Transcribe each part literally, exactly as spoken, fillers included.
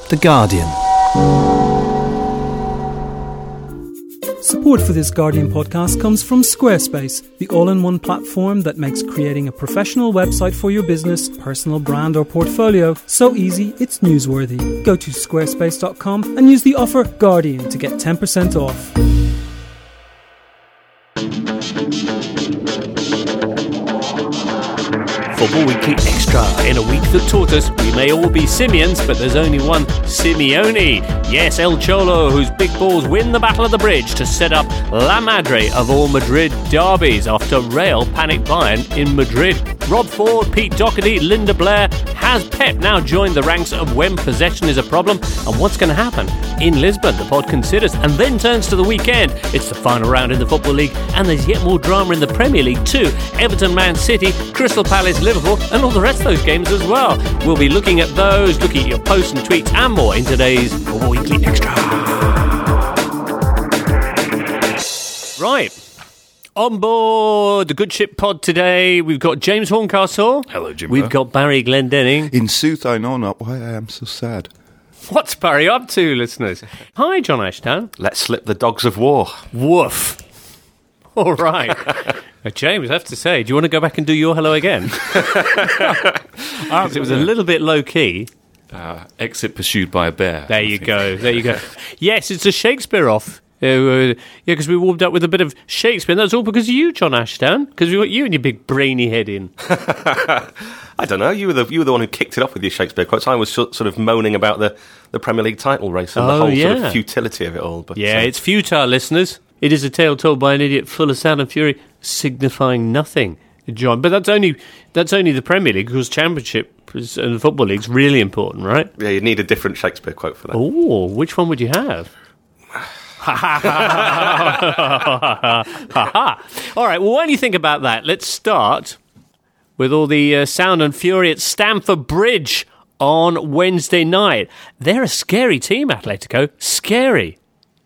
The Guardian. Support for this Guardian podcast comes from Squarespace, the all-in-one platform that makes creating a professional website for your business, personal brand or portfolio so easy it's newsworthy. Go to squarespace dot com and use the offer Guardian to get ten percent off. Football Weekly Extra. In a week that taught us we may all be simians, but there's only one Simeone. Yes, El Cholo, whose big balls win the Battle of the Bridge to set up La Madre of all Madrid derbies after Real panicked Bayern in Madrid. Rob Ford, Pete Doherty, Linda Blair. Has Pep now joined the ranks of when possession is a problem? And what's going to happen in Lisbon? The pod considers and then turns to the weekend. It's the final round in the Football League, and there's yet more drama in the Premier League too. Everton, Man City, Crystal Palace, Liverpool, and all the rest of those games as well. We'll be looking at those, looking at your posts and tweets and more in today's Football Weekly Extra. Right. On board the Good Ship Pod today, we've got James Horncastle. Hello, Jim. We've got Barry Glendenning. In sooth, I know not why I am so sad. What's Barry up to, listeners? Hi, John Ashton. Let's slip the dogs of war. Woof. All right. Now, James, I have to say, do you want to go back and do your hello again? It was a little bit low-key. Uh, exit pursued by a bear. There you go, there you go. Yes, it's a Shakespeare off. Uh, yeah, because we warmed up with a bit of Shakespeare, and that's all because of you, John Ashton, because we got you and your big brainy head in. I don't know, you were the you were the one who kicked it off with your Shakespeare quotes. I was sort of moaning about the, the Premier League title race and oh, the whole yeah. sort of futility of it all. But yeah, uh, it's futile, listeners. It is a tale told by an idiot full of sound and fury, signifying nothing, John. But that's only that's only the Premier League, because Championship and the Football League's really important, right? Yeah, you'd need a different Shakespeare quote for that. Oh, which one would you have? All right, well, why don't you think about that? Let's start with all the uh, sound and fury at Stamford Bridge on Wednesday night. They're a scary team, Atletico. Scary.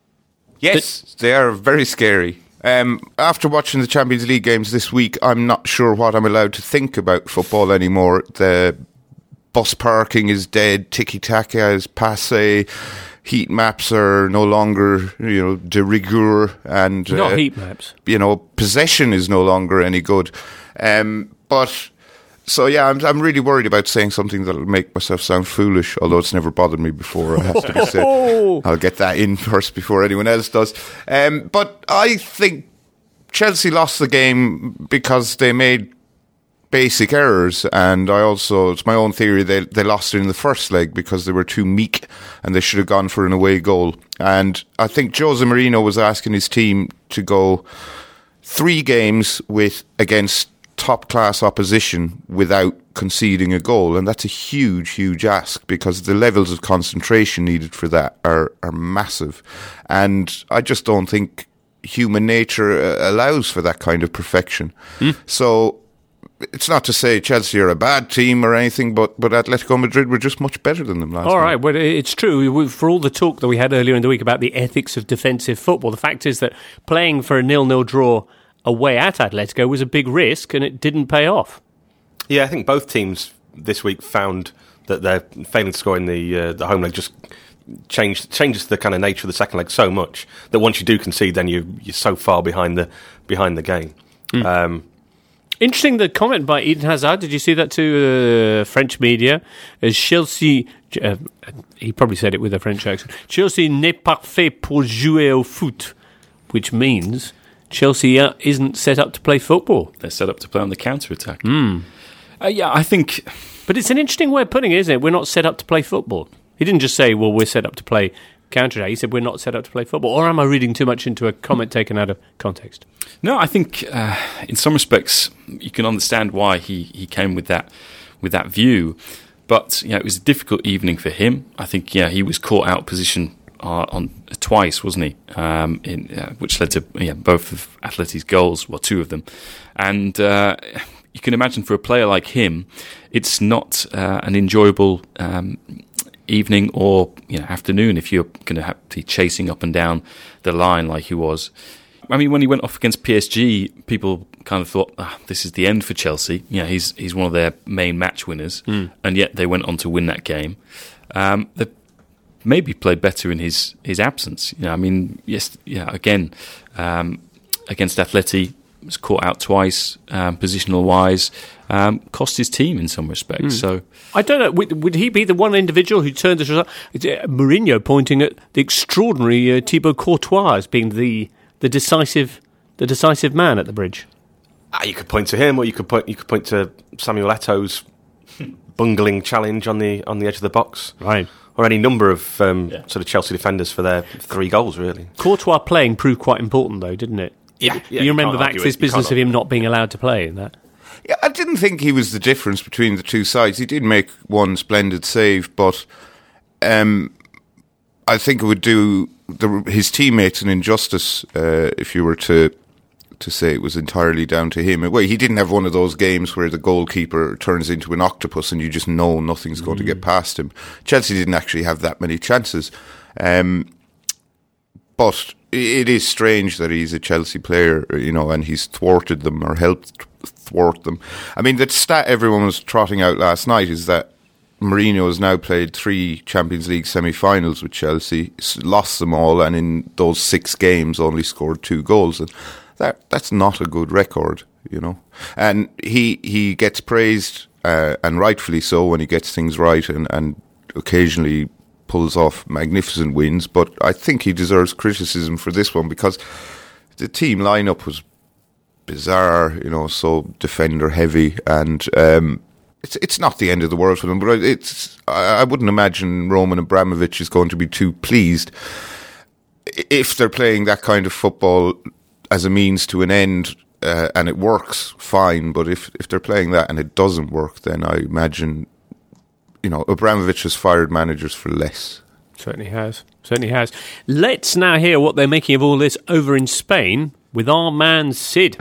Yes, they are very scary. Um, after watching the Champions League games this week, I'm not sure what I'm allowed to think about football anymore. The bus parking is dead, tiki-taka is passé, heat maps are no longer, you know, de rigueur, and not uh, heat maps. You know, possession is no longer any good. Um, but so yeah, I'm I'm really worried about saying something that'll make myself sound foolish. Although it's never bothered me before, it has to be said. I'll get that in first before anyone else does. Um, but I think Chelsea lost the game because they made basic errors, and I also, it's my own theory, they they lost it in the first leg because they were too meek and they should have gone for an away goal. And I think Jose Mourinho was asking his team to go three games with against top class opposition without conceding a goal, and that's a huge huge ask because the levels of concentration needed for that are are massive, and I just don't think human nature allows for that kind of perfection. Mm. So it's not to say Chelsea are a bad team or anything, but, but Atletico Madrid were just much better than them last night. All right, well, it's true. For all the talk that we had earlier in the week about the ethics of defensive football, the fact is that playing for a nil-nil draw away at Atletico was a big risk, and it didn't pay off. Yeah, I think both teams this week found that their failing to score in the uh, the home leg just changed changes the kind of nature of the second leg so much that once you do concede, then you you're so far behind the behind the game. Mm. Um, Interesting, the comment by Eden Hazard. Did you see that to uh, French media? As Chelsea, uh, he probably said it with a French accent. Chelsea n'est pas fait pour jouer au foot, which means Chelsea uh, isn't set up to play football. They're set up to play on the counter-attack. Mm. Uh, yeah, I think... But it's an interesting way of putting it, isn't it? We're not set up to play football. He didn't just say, well, we're set up to play counter-attack. He said, we're not set up to play football. Or am I reading too much into a comment taken out of context? No, I think uh, in some respects you can understand why he, he came with that with that view. But yeah, it was a difficult evening for him. I think yeah, he was caught out of position uh, on twice, wasn't he? Um, in, uh, which led to yeah, both of Atleti's goals, well, two of them. And uh, you can imagine for a player like him, it's not uh, an enjoyable um, evening or you know afternoon if you're going to have to be chasing up and down the line like he was. I mean, when he went off against P S G, people kind of thought, ah, this is the end for Chelsea. Yeah, he's he's one of their main match winners, mm. and yet they went on to win that game. Um, the maybe played better in his, his absence. You know, I mean, yes, yeah. Again, um, against Atleti, was caught out twice, um, positional wise, um, cost his team in some respects. Mm. So I don't know. Would, would he be the one individual who turned this result? Mourinho pointing at the extraordinary uh, Thibaut Courtois as being the the decisive the decisive man at the Bridge. Ah, you could point to him, or you could point you could point to Samuel Eto'o's bungling challenge on the on the edge of the box, right? Or any number of um, yeah. sort of Chelsea defenders for their three goals. Really, Courtois playing proved quite important, though, didn't it? Yeah, yeah, you remember you back to this business of him not being allowed to play in that? Yeah, I didn't think he was the difference between the two sides. He did make one splendid save, but um, I think it would do the, his teammates an injustice uh, if you were to to say it was entirely down to him. Well, he didn't have one of those games where the goalkeeper turns into an octopus and you just know nothing's going mm. to get past him. Chelsea didn't actually have that many chances. Um, but it is strange that he's a Chelsea player, you know, and he's thwarted them or helped thwart them. I mean, the stat everyone was trotting out last night is that Mourinho has now played three Champions League semi-finals with Chelsea, lost them all, and in those six games only scored two goals. And that that's not a good record, you know. And he he gets praised, uh, and rightfully so, when he gets things right, and, and occasionally pulls off magnificent wins. But I think he deserves criticism for this one because the team lineup was bizarre, you know, so defender heavy, and um, it's it's not the end of the world for them. But it's I, I wouldn't imagine Roman Abramovich is going to be too pleased if they're playing that kind of football as a means to an end, uh, and it works fine. But if if they're playing that and it doesn't work, then I imagine, you know, Abramovich has fired managers for less. Certainly has. Certainly has. Let's now hear what they're making of all this over in Spain with our man Sid.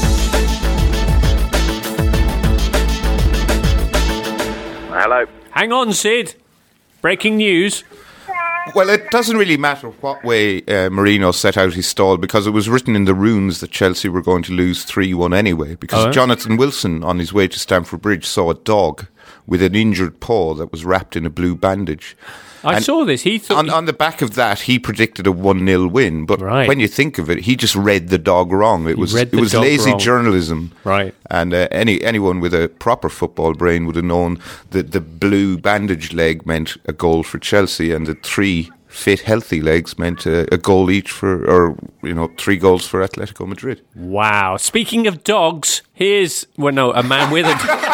Hello. Hang on, Sid. Breaking news. Well, it doesn't really matter what way uh, Mourinho set out his stall, because it was written in the runes that Chelsea were going to lose three one anyway, because oh, Jonathan Wilson, on his way to Stamford Bridge, saw a dog with an injured paw that was wrapped in a blue bandage. I and saw this. He thought on, on the back of that, he predicted a one nil win. But right. when you think of it, he just read the dog wrong. It he was it was lazy wrong. journalism. Right. And uh, any anyone with a proper football brain would have known that the blue bandaged leg meant a goal for Chelsea, and the three fit, healthy legs meant a, a goal each for, or you know, three goals for Atletico Madrid. Wow. Speaking of dogs, here's well, no, a man with a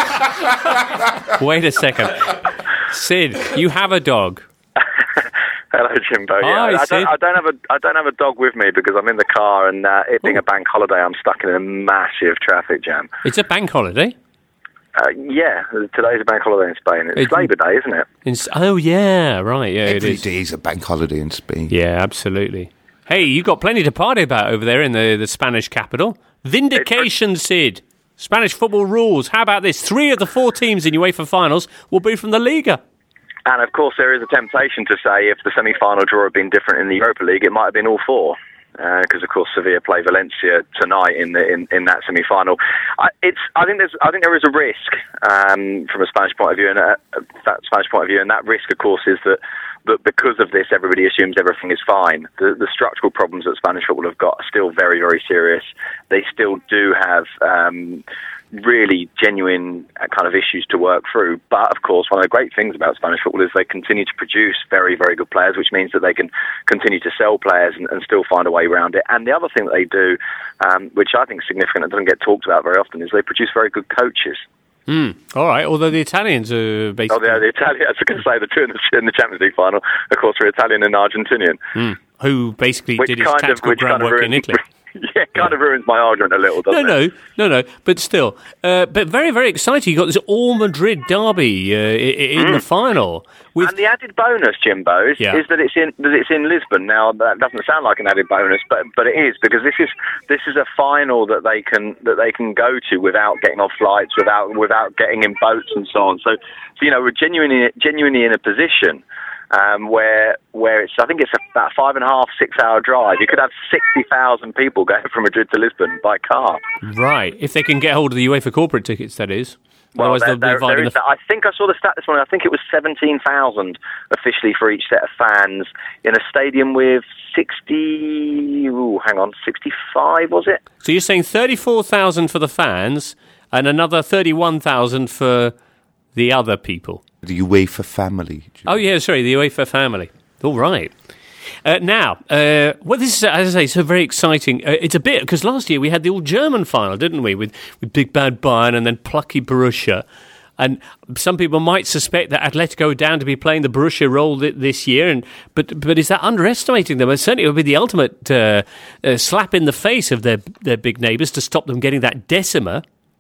dog. Wait a second, Sid, you have a dog. Hello, Jimbo. Hi, yeah, I, I, Sid. don't, I don't have a I don't have a dog with me because I'm in the car, and uh, it being Ooh. a bank holiday, I'm stuck in a massive traffic jam. It's a bank holiday. Uh, yeah, today's a bank holiday in Spain. It's, it's Labour Day, isn't it? In, oh yeah, right. Yeah, every it is. day is a bank holiday in Spain. Yeah, absolutely. Hey, you've got plenty to party about over there in the, the Spanish capital. Vindication, Sid. Spanish football rules. How about this? Three of the four teams in UEFA finals will be from the Liga. And of course, there is a temptation to say if the semi-final draw had been different in the Europa League, it might have been all four. Because uh, of course Sevilla play Valencia tonight in the in, in that semi-final. I, it's I think there's I think there is a risk um, from a Spanish point of view, and a, a, that Spanish point of view, and that risk, of course, is that that because of this, everybody assumes everything is fine. The, the structural problems that Spanish football have got are still very, very serious. They still do have Um, really genuine kind of issues to work through. But, of course, one of the great things about Spanish football is they continue to produce very, very good players, which means that they can continue to sell players and, and still find a way around it. And the other thing that they do, um, which I think is significant and doesn't get talked about very often, is they produce very good coaches. Mm. All right, although the Italians are basically... Oh, yeah, the Italians, I was going to say, the two in the, in the Champions League final, of course, are Italian and Argentinian. Mm. Who basically which did his tactical of, groundwork in Italy. Yeah, kind of ruins my argument a little, doesn't no, it? No, no, no, but still. Uh, but very, very exciting. You got this all-Madrid derby uh, in mm. the final. With... And the added bonus, Jimbo, yeah. is that it's in that it's in Lisbon. Now, that doesn't sound like an added bonus, but but it is, because this is this is a final that they can that they can go to without getting off flights, without without getting in boats and so on. So, so you know, we're genuinely genuinely in a position Um, where where it's I think it's about a five and a half, six hour drive. You could have sixty thousand people going from Madrid to Lisbon by car. Right, if they can get hold of the UEFA corporate tickets, that is. Well, Otherwise, there, they'll be there, dividing there is the... that. I think I saw the stat this morning. I think it was seventeen thousand officially for each set of fans in a stadium with sixty... Ooh, hang on, sixty-five, was it? So you're saying thirty-four thousand for the fans and another thirty-one thousand for the other people? The UEFA family. Oh, yeah, sorry, the UEFA family. All right. Uh, now, uh, well, this is, as I say, so very exciting. Uh, it's a bit, because last year we had the all-German final, didn't we, with, with big bad Bayern and then plucky Borussia. And some people might suspect that Atletico are down to be playing the Borussia role th- this year, and but but is that underestimating them? And certainly it would be the ultimate uh, uh, slap in the face of their their big neighbours to stop them getting that decima.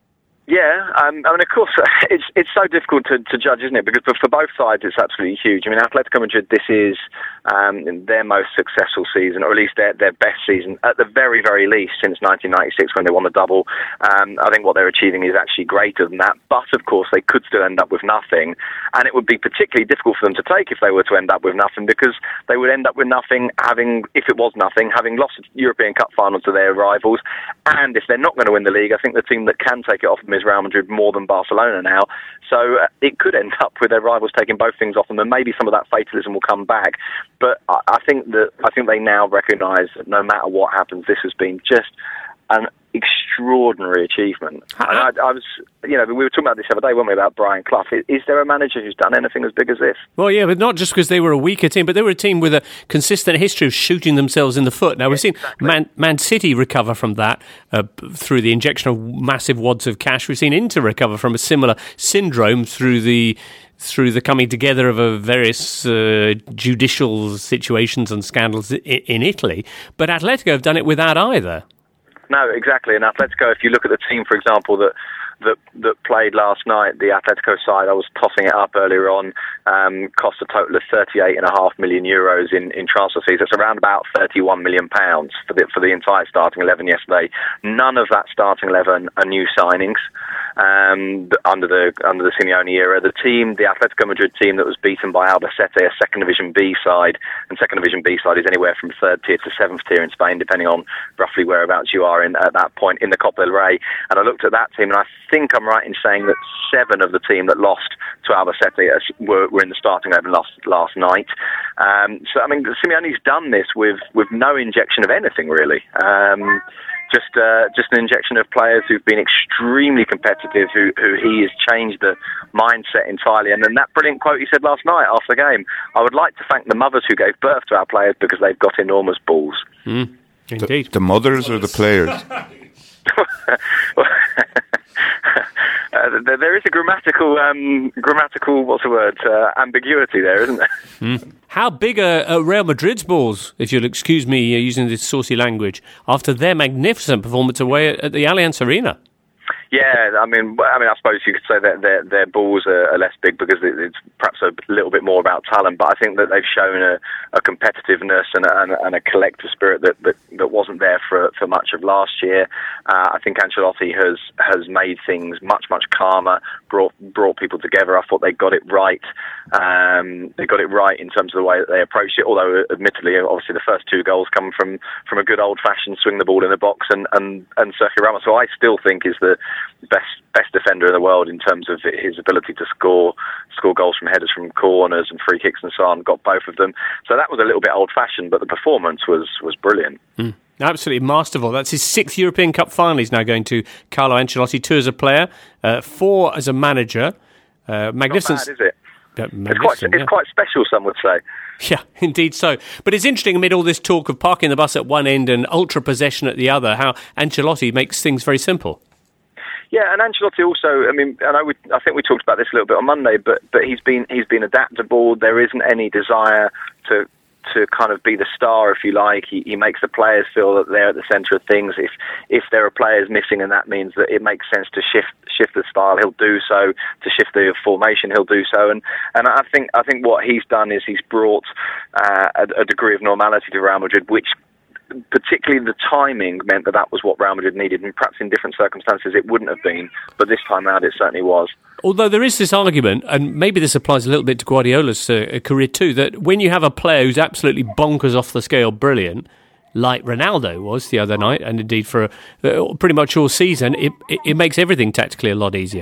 Yeah, um, I mean, of course, it's it's so difficult to, to judge, isn't it? Because for, for both sides, it's absolutely huge. I mean, Atletico Madrid, this is um, their most successful season, or at least their, their best season, at the very, very least, since nineteen ninety-six when they won the double. Um, I think what they're achieving is actually greater than that. But, of course, they could still end up with nothing. And it would be particularly difficult for them to take if they were to end up with nothing, because they would end up with nothing, having, if it was nothing, having lost the European Cup final to their rivals. And if they're not going to win the league, I think the team that can take it off them is Real Madrid more than Barcelona now. So uh, it could end up with their rivals taking both things off them, and maybe some of that fatalism will come back. But I, I think that I think they now recognise that no matter what happens, this has been just an extraordinary achievement. And I, I was, you know, we were talking about this the other day, weren't we, about Brian Clough. Is, is there a manager who's done anything as big as this? Well, yeah, but not just because they were a weaker team, but they were a team with a consistent history of shooting themselves in the foot. Now, we've seen exactly. Man, Man City recover from that uh, through the injection of massive wads of cash. We've seen Inter recover from a similar syndrome through the through the coming together of a various uh, judicial situations and scandals in, in Italy. But Atletico have done it without either. No, exactly. And Atletico, if you look at the team, for example, that that that played last night, the Atletico side, I was tossing it up earlier on, um, cost a total of thirty-eight and a half million euros in, in transfer fees. That's around about thirty-one million pounds for the for the entire starting eleven yesterday. None of that starting eleven are new signings um, under the under the Simeone era. The team, the Atletico Madrid team that was beaten by Albacete, a second division B side, and second division B side is anywhere from third tier to seventh tier in Spain, depending on roughly whereabouts you are in at that point in the Copa del Rey. And I looked at that team, and I think I'm right in saying that seven of the team that lost to Albacete were, were in the starting eleven last last night. Um, so I mean, Simeone's done this with, with no injection of anything really. Um, just uh, just an injection of players who've been extremely competitive, who who he has changed the mindset entirely. And then that brilliant quote he said last night after the game: "I would like to thank the mothers who gave birth to our players because they've got enormous balls." Mm, indeed, the, the mothers or the players? Uh, there, there is a grammatical, um, grammatical, what's the word, uh, ambiguity there, isn't there? Mm. How big are, are Real Madrid's balls, if you'll excuse me uh, using this saucy language, after their magnificent performance away at, at the Allianz Arena? Yeah, I mean, I mean, I suppose you could say that their their balls are, are less big because it's perhaps a little bit more about talent. But I think that they've shown a, a competitiveness and a, and, a, and a collective spirit that, that, that wasn't there for for much of last year. Uh, I think Ancelotti has has made things much much calmer, brought brought people together. I thought they got it right. Um, they got it right in terms of the way that they approached it. Although, admittedly, obviously the first two goals come from from a good old fashioned swing the ball in the box and and and Sergio Ramos, who I still think is the best best defender in the world in terms of his ability to score score goals from headers from corners and free kicks and so on. Got both of them, so that was a little bit old fashioned, but the performance was was brilliant. Mm. Absolutely masterful. That's his sixth European Cup final he's now going to, Carlo Ancelotti. Two as a player, uh, four as a manager. Uh, magnificent. Not bad, is it? Uh, it's quite, yeah. it's quite special, some would say. Yeah, indeed so. But it's interesting amid all this talk of parking the bus at one end and ultra possession at the other, how Ancelotti makes things very simple. Yeah, and Ancelotti also, I mean, I know we, I think we talked about this a little bit on Monday, but but he's been he's been adaptable. There isn't any desire to to kind of be the star, if you like. He, he makes the players feel that they're at the centre of things. If if there are players missing, and that means that it makes sense to shift shift the style, he'll do so. To shift the formation, he'll do so. And and I think I think what he's done is he's brought uh, a, a degree of normality to Real Madrid, which, particularly the timing, meant that that was what Real Madrid needed, and perhaps in different circumstances it wouldn't have been, but this time out it certainly was. Although there is this argument, and maybe this applies a little bit to Guardiola's uh, career too, that when you have a player who's absolutely bonkers off the scale brilliant, like Ronaldo was the other night, and indeed for uh, pretty much all season, it, it, it makes everything tactically a lot easier.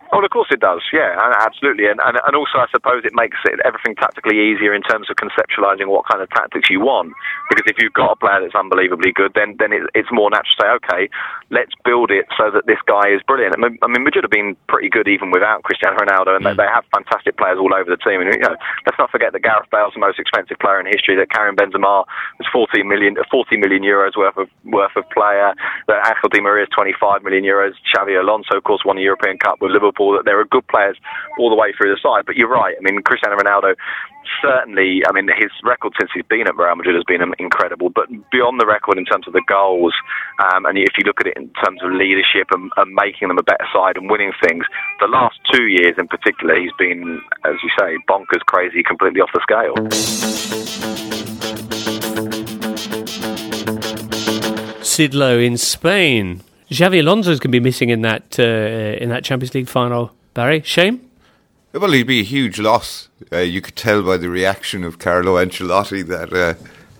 Oh, of course it does. Yeah, absolutely. And, and and also, I suppose it makes it everything tactically easier in terms of conceptualising what kind of tactics you want. Because if you've got a player that's unbelievably good, then then it, it's more natural to say, okay, let's build it so that this guy is brilliant. I mean, I mean Madrid have been pretty good even without Cristiano Ronaldo, and mm. they, they have fantastic players all over the team. And you know, let's not forget that Gareth Bale's the most expensive player in history. That Karim Benzema is forty million, forty million euros worth of worth of player. That Angel Di Maria is twenty-five million euros. Xavi Alonso, of course, won a European Cup with Liverpool. That there are good players all the way through the side. But you're right. I mean, Cristiano Ronaldo, certainly, I mean, his record since he's been at Real Madrid has been incredible. But beyond the record in terms of the goals, um, and if you look at it in terms of leadership and, and making them a better side and winning things, the last two years in particular, he's been, as you say, bonkers, crazy, completely off the scale. Sid Lowe in Spain. Xavi Alonso's going to be missing in that uh, in that Champions League final. Barry, shame? Well, he'd be a huge loss. Uh, you could tell by the reaction of Carlo Ancelotti that uh,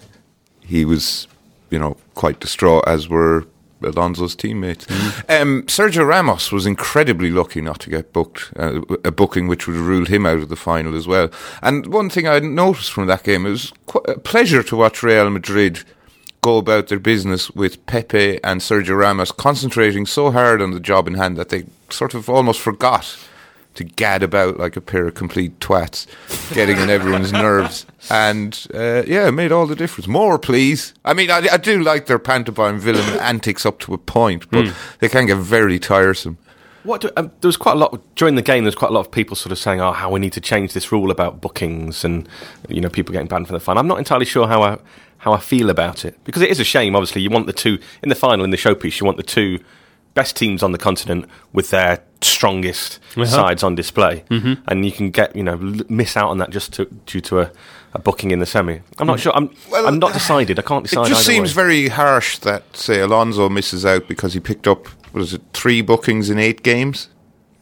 he was, you know, quite distraught, as were Alonso's teammates. Mm. Um, Sergio Ramos was incredibly lucky not to get booked, uh, a booking which would have ruled him out of the final as well. And one thing I noticed from that game, it was quite a pleasure to watch Real Madrid go about their business with Pepe and Sergio Ramos concentrating so hard on the job in hand that they sort of almost forgot to gad about like a pair of complete twats, getting on everyone's nerves. And, uh, yeah, it made all the difference. More, please. I mean, I, I do like their pantomime villain antics up to a point, but mm. they can get very tiresome. What do, um, there was quite a lot during the game. There was quite a lot of people sort of saying, "Oh, how we need to change this rule about bookings," and you know, people getting banned from the final. I'm not entirely sure how I how I feel about it, because it is a shame. Obviously, you want the two in the final, in the showpiece. You want the two best teams on the continent with their strongest uh-huh. sides on display, mm-hmm. and you can get you know miss out on that just to, due to a, a booking in the semi. I'm not sure. I'm well, I'm not decided. I can't decide. It just either seems way. very harsh that, say, Alonso misses out because he picked up, what is it, three bookings in eight games.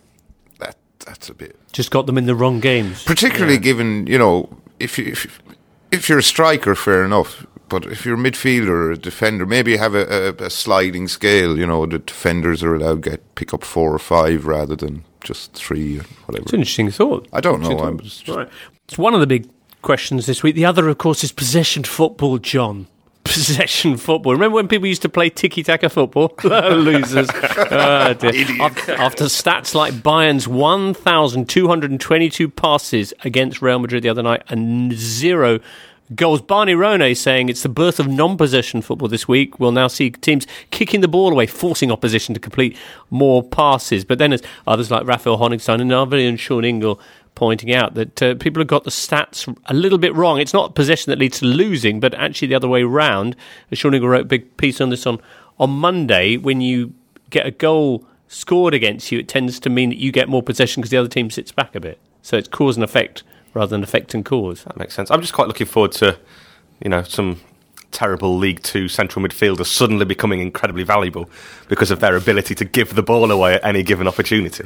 That that's a bit. Just got them in the wrong games. Particularly yeah. given, you know, if you if, if you're a striker, fair enough. But if you're a midfielder or a defender, maybe you have a, a, a sliding scale. You know, the defenders are allowed to get pick up four or five rather than just three or whatever. It's an interesting thought. I don't know. I'm just, right. It's one of the big questions this week. The other, of course, is possession football, John. Possession football. Remember when people used to play tiki-taka football? Losers. Oh, dear. After, after stats like Bayern's one thousand two hundred twenty-two passes against Real Madrid the other night and zero goals. Barney Ronay saying it's the birth of non-possession football this week. We'll now see teams kicking the ball away, forcing opposition to complete more passes. But then there's others like Raphael Honigstein and Narveli and Sean Ingle pointing out that uh, people have got the stats a little bit wrong. It's not possession that leads to losing, but actually the other way round. Sean Ingle wrote a big piece on this on, on Monday. When you get a goal scored against you, it tends to mean that you get more possession because the other team sits back a bit. So it's cause and effect rather than effect and cause. That makes sense. I'm just quite looking forward to, you know, some terrible League Two central midfielders suddenly becoming incredibly valuable because of their ability to give the ball away at any given opportunity.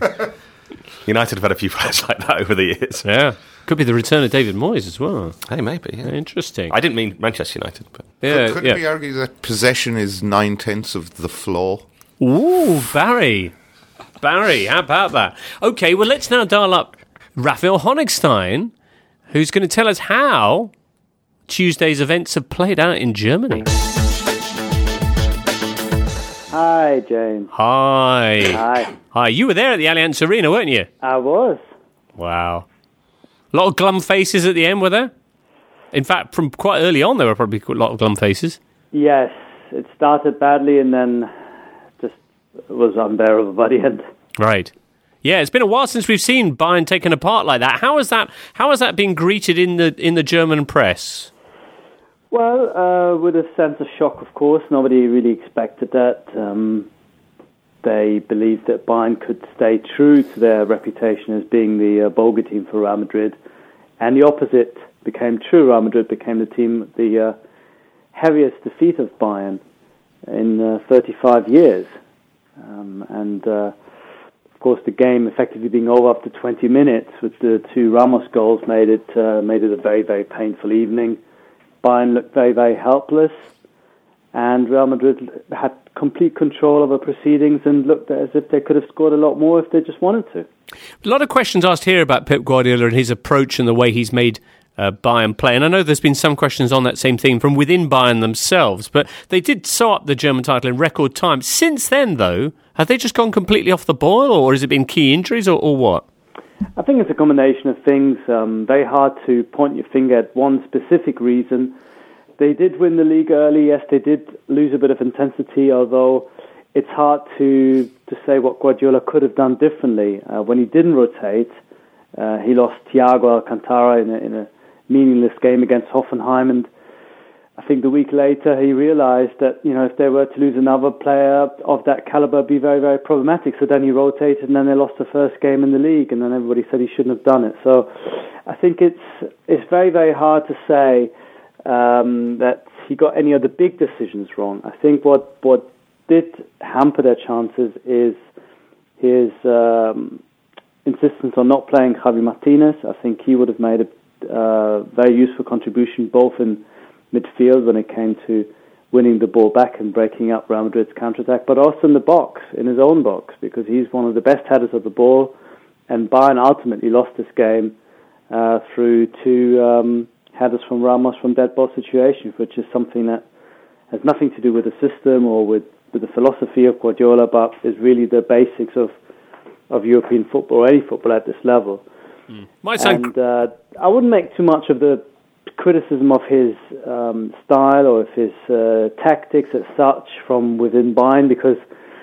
United have had a few players like that over the years. Yeah. Could be the return of David Moyes as well. Hey, maybe. Yeah. Interesting. I didn't mean Manchester United. But yeah, could could yeah. we argue that possession is nine-tenths of the flaw? Ooh, Barry. Barry, how about that? Okay, well, let's now dial up Raphael Honigstein, who's going to tell us how Tuesday's events have played out in Germany. Hi, James. Hi. Hi. Hi. You were there at the Allianz Arena, weren't you? I was. Wow. A lot of glum faces at the end, were there? In fact, from quite early on, there were probably a lot of glum faces. Yes. It started badly and then just was unbearable by the end. Right. Yeah, it's been a while since we've seen Bayern taken apart like that. How has that? How has that been greeted in the in the German press? Well, uh, with a sense of shock, of course. Nobody really expected that. Um, they believed that Bayern could stay true to their reputation as being the uh, bogey team for Real Madrid, and the opposite became true. Real Madrid became the team, the uh, heaviest defeat of Bayern in uh, thirty-five years, um, and. Uh, Of course, the game effectively being over after twenty minutes with the two Ramos goals made it uh, made it a very, very painful evening. Bayern looked very, very helpless, and Real Madrid had complete control over proceedings and looked as if they could have scored a lot more if they just wanted to. A lot of questions asked here about Pep Guardiola and his approach and the way he's made uh, Bayern play. And I know there's been some questions on that same theme from within Bayern themselves, but they did sew up the German title in record time. Since then, though, have they just gone completely off the boil, or has it been key injuries, or, or what? I think it's a combination of things. Um, very hard to point your finger at one specific reason. They did win the league early. Yes, they did lose a bit of intensity, although it's hard to to say what Guardiola could have done differently. Uh, when he didn't rotate, uh, he lost Thiago Alcantara in a, in a meaningless game against Hoffenheim, and I think the week later he realized that, you know, if they were to lose another player of that caliber, it'd be very, very problematic. So then he rotated, and then they lost the first game in the league, and then everybody said he shouldn't have done it. So I think it's it's very, very hard to say um, that he got any of the big decisions wrong. I think what what did hamper their chances is his um, insistence on not playing Javi Martinez. I think he would have made a uh, very useful contribution both in midfield when it came to winning the ball back and breaking up Real Madrid's counterattack, but also in the box, in his own box, because he's one of the best headers of the ball, and Bayern ultimately lost this game uh, through two um, headers from Ramos from dead ball situations, which is something that has nothing to do with the system or with, with the philosophy of Guardiola, but is really the basics of, of European football, or any football at this level. Mm. Might sound... And uh, I wouldn't make too much of the criticism of his um, style or of his uh, tactics as such from within Bayern, because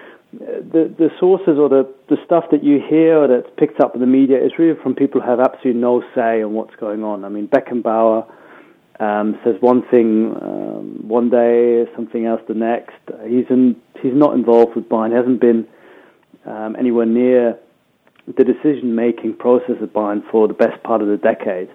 the the sources or the, the stuff that you hear or that's picked up in the media is really from people who have absolutely no say on what's going on. I mean, Beckenbauer um, says one thing um, one day, something else the next. He's in, he's not involved with Bayern. He hasn't been um, anywhere near the decision-making process at Bayern for the best part of the decade.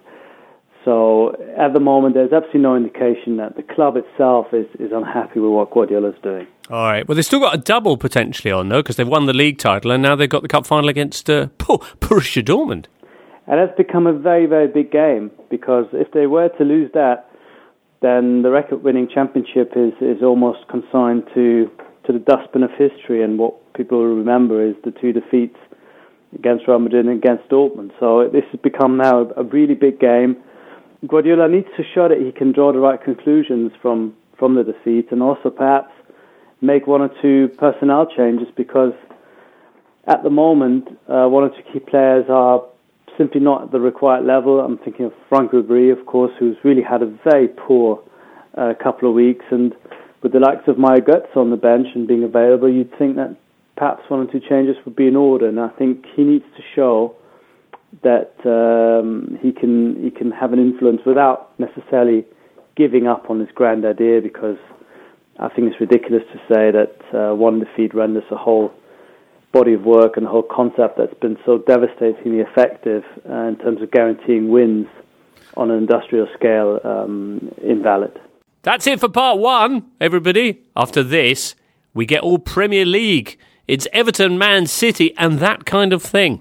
So at the moment, there's absolutely no indication that the club itself is, is unhappy with what Guardiola's doing. All right. Well, they've still got a double potentially on, though, because they've won the league title and now they've got the cup final against uh, Borussia Dortmund. And that's become a very, very big game, because if they were to lose that, then the record-winning championship is, is almost consigned to, to the dustbin of history, and what people will remember is the two defeats against Real Madrid and against Dortmund. So this has become now a really big game. Guardiola needs to show that he can draw the right conclusions from, from the defeat, and also perhaps make one or two personnel changes, because at the moment uh, one or two key players are simply not at the required level. I'm thinking of Frank Ribéry, of course, who's really had a very poor uh, couple of weeks, and with the likes of Mario Götze on the bench and being available, you'd think that perhaps one or two changes would be in order, and I think he needs to show that um, he can he can have an influence without necessarily giving up on his grand idea, because I think it's ridiculous to say that uh, one defeat renders a whole body of work and a whole concept that's been so devastatingly effective uh, in terms of guaranteeing wins on an industrial scale um, invalid. That's it for part one, everybody. After this, we get all Premier League. It's Everton, Man City, and that kind of thing.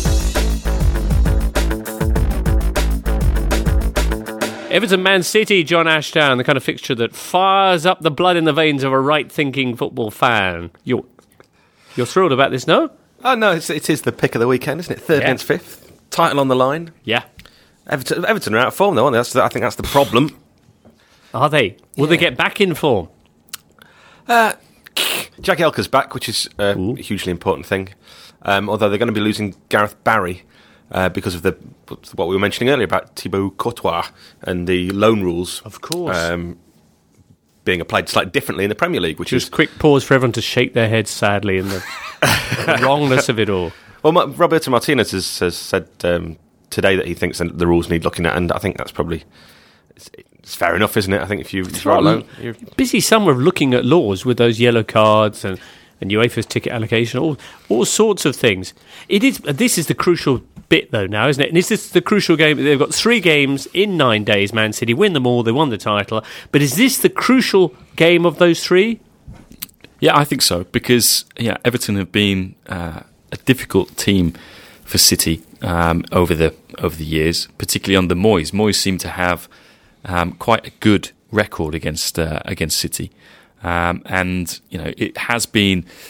Everton, Man City, John Ashdown, the kind of fixture that fires up the blood in the veins of a right-thinking football fan. You're, you're thrilled about this, no? Oh, no, it's, it is the pick of the weekend, isn't it? Third Yeah. against fifth. Title on the line. Yeah. Everton, Everton are out of form, though, aren't they? That's the, I think that's the problem. Are they? Will Yeah. they get back in form? Uh, Jagielka's back, which is a hugely important thing. Um, although they're going to be losing Gareth Barry uh, because of the what we were mentioning earlier about Thibaut Courtois and the loan rules. Of course. Um, being applied slightly differently in the Premier League, which Just is... quick pause for everyone to shake their heads sadly in the, the wrongness of it all. Well, Ma- Roberto Martinez has, has said um, today that he thinks that the rules need looking at, and I think that's probably... It's, it's fair enough, isn't it? I think if you... If you're Right. alone, you're, Busy summer of looking at laws with those yellow cards and, and UEFA's ticket allocation, all all sorts of things. It is. This is the crucial bit, though, now, isn't it? And is this the crucial game? They've got three games in nine days, Man City, win them all, they won the title. But is this the crucial game of those three? Yeah, I think so, because yeah, Everton have been uh, a difficult team for City um, over the over the years, particularly under Moyes. Moyes seemed to have um, quite a good record against uh, against City, um, and you know it has been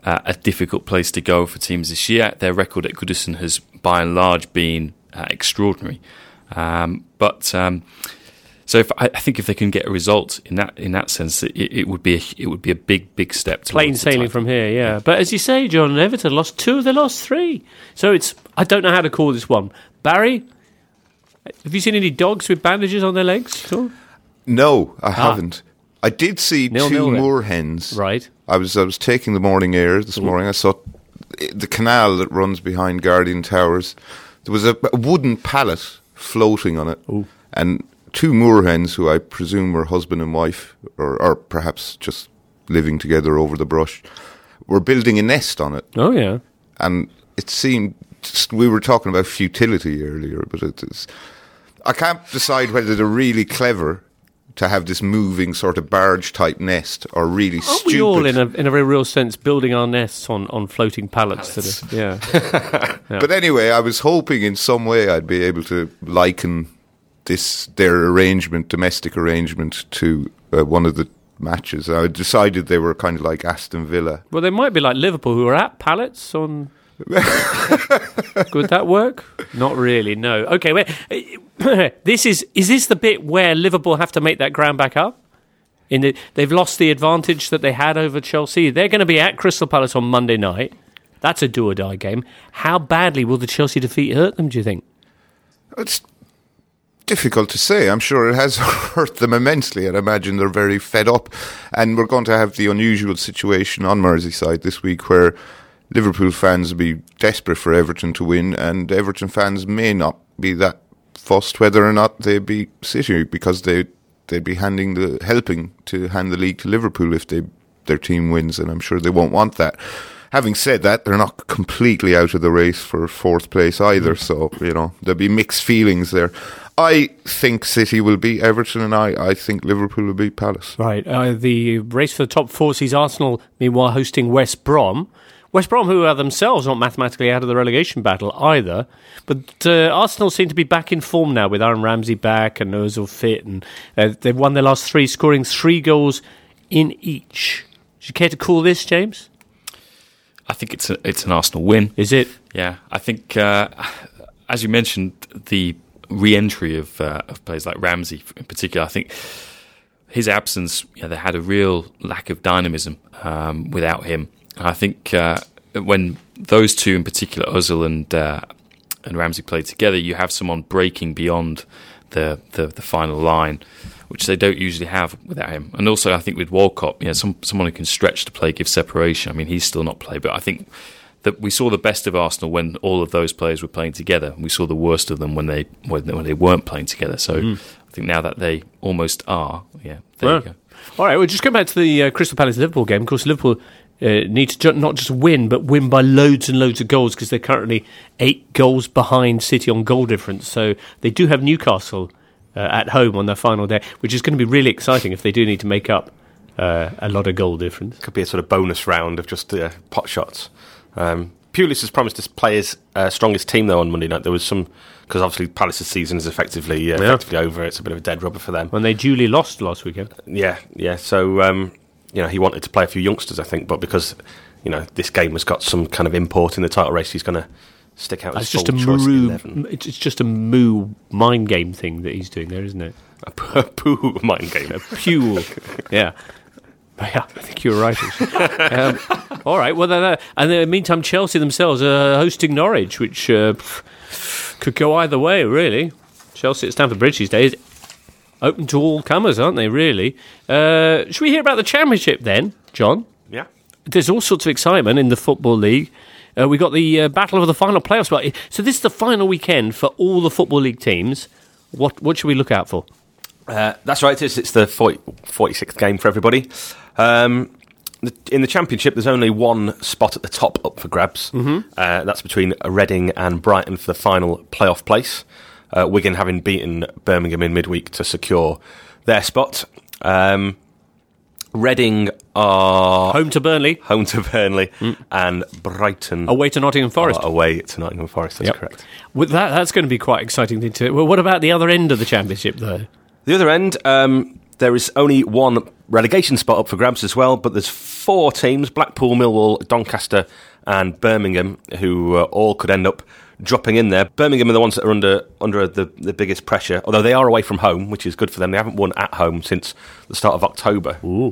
uh, a difficult place to go for teams this year. Their record at Goodison has, by and large, been uh, extraordinary. Um, but um, so, if, I, I think if they can get a result in that in that sense, it, it would be a, it would be a big big step. Plain sailing from here, yeah. But as you say, John, Everton lost two of their last three. So it's I don't know how to call this one. Barry, have you seen any dogs with bandages on their legs at all? No, I Ah. haven't. I did see Nil, two nil then. moorhens. Right. I was I was taking the morning air this morning. I saw the canal that runs behind Guardian Towers. There was a, a wooden pallet floating on it, Ooh. and two moorhens, who I presume were husband and wife, or, or perhaps just living together over the brush, were building a nest on it. Oh, yeah. And it seemed, just, we were talking about futility earlier, but it is, I can't decide whether they're really clever to have this moving sort of barge-type nest, or really Aren't stupid. we all, in a in a very real sense, building our nests on, on floating pallets? That are, yeah. Yeah. But anyway, I was hoping in some way I'd be able to liken this their arrangement, domestic arrangement, to uh, one of the matches. I decided they were kind of like Aston Villa. Well, they might be like Liverpool, who are at pallets on... Could that work? Not really, no. Okay, wait. This is is this the bit where Liverpool have to make that ground back up? In the, they've lost the advantage that they had over Chelsea. They're going to be at Crystal Palace on Monday night. That's a do or die game. How badly will the Chelsea defeat hurt them, do you think? It's difficult to say. I'm sure it has hurt them immensely, and I imagine they're very fed up. And we're going to have the unusual situation on Merseyside this week where Liverpool fans will be desperate for Everton to win, and Everton fans may not be that fussed whether or not they beat City, because they they'd be handing the helping to hand the league to Liverpool if they their team wins, and I'm sure they won't want that. Having said that, they're not completely out of the race for fourth place either, so you know there'll be mixed feelings there. I think City will beat Everton, and I, I think Liverpool will beat Palace. Right. Uh, the race for the top four sees Arsenal, meanwhile, hosting West Brom. West Brom, who are themselves not mathematically out of the relegation battle either, but uh, Arsenal seem to be back in form now with Aaron Ramsey back and Ozil fit, and uh, they've won their last three, scoring three goals in each. Do you care to call this, James? I think it's a, it's an Arsenal win. Is it? Yeah, I think, uh, as you mentioned, the re-entry of uh, of players like Ramsey in particular, I think his absence, you know, they had a real lack of dynamism um, without him. I think uh, when those two in particular, Ozil and uh, and Ramsey, play together, you have someone breaking beyond the, the the final line, which they don't usually have without him. And also, I think with Walcott, you know, some someone who can stretch the play, give separation. I mean, he's still not played, but I think that we saw the best of Arsenal when all of those players were playing together. We saw the worst of them when they when, when they weren't playing together. So mm. I think now that they almost are, yeah, there well, you go. All right, well, just go back to the uh, Crystal Palace-Liverpool game. Of course, Liverpool uh, need to ju- not just win, but win by loads and loads of goals, because they're currently eight goals behind City on goal difference. So they do have Newcastle uh, at home on their final day, which is going to be really exciting if they do need to make up uh, a lot of goal difference. Could be a sort of bonus round of just uh, pot shots. Um, Pulis has promised to play his uh, strongest team, though, on Monday night. There was some... Because obviously Palace's season is effectively uh, yeah. effectively over. It's a bit of a dead rubber for them. When they duly lost last weekend. Yeah, yeah. So, um, you know, he wanted to play a few youngsters, I think, but because, you know, this game has got some kind of import in the title race, he's going to stick out his full full just a choice moo, eleven. It's just a moo mind game thing that he's doing there, isn't it? A poo mind game. A pew. Yeah. Yeah, I think you're right. um, all right, well, then, uh, and in the meantime, Chelsea themselves are hosting Norwich, which uh, could go either way, really. Chelsea at Stamford Bridge these days, open to all comers, aren't they, really? Uh, should we hear about the Championship then, John? Yeah. There's all sorts of excitement in the Football League. Uh, we got the uh, battle of the final playoff spot. So this is the final weekend for all the Football League teams. What what should we look out for? Uh, that's right, it's, it's the forty, forty-sixth game for everybody. Um, the, in the Championship, there's only one spot at the top up for grabs. Mm-hmm. Uh, that's between Reading and Brighton for the final playoff place. Uh, Wigan having beaten Birmingham in midweek to secure their spot. Um, Reading are... Home to Burnley. Home to Burnley. Mm. And Brighton... Away to Nottingham Forest. Away to Nottingham Forest, that's yep. correct. With that, that's going to be quite exciting thing to... Well, what about the other end of the Championship, though? The other end... Um, There is only one relegation spot up for grabs as well, but there's four teams, Blackpool, Millwall, Doncaster and Birmingham, who uh, all could end up dropping in there. Birmingham are the ones that are under under the, the biggest pressure, although they are away from home, which is good for them. They haven't won at home since the start of October. Ooh.